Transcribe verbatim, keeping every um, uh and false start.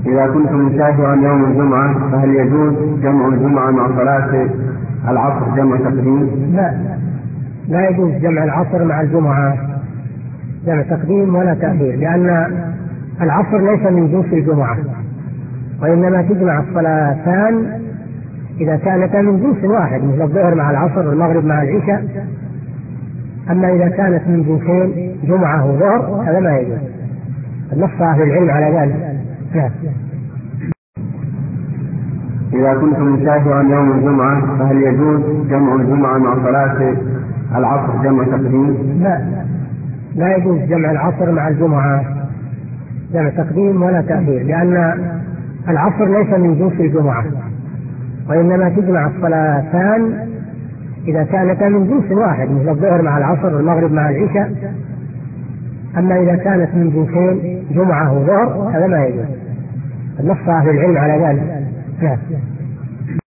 إذا كنت مسافرا يوم الجمعة فهل يجوز جمع الجمعة مع صلاة العصر جمع تقديم؟ لا، لا يجوز جمع العصر مع الجمعة جمع تقديم ولا تأخير، لأن العصر ليس من جنس الجمعة، وإنما تجمع الصلاتان إذا كانتا من جنس واحد، مثل الظهر مع العصر والمغرب مع العشاء. أما إذا كانت من جنسين جمعة وظهر هذا ما يجوز، نص أهل العلم على ذلك. نعم. إذا كنت مسافرا يوم الجمعة فهل يجوز جمع الجمعة مع صلاة العصر جمع تقديم؟ لا، لا يجوز جمع العصر مع الجمعة جمع تقديم ولا تأخير، لأن العصر ليس من جنس الجمعة، وإنما تجمع الصلاتان إذا كانتا من جنس واحد، مثل الظهر مع العصر والمغرب مع العشاء. أما إذا كانت من جنسين جمعة وظهر هذا ما يجوز، نص أهل العلم على ذلك. نعم.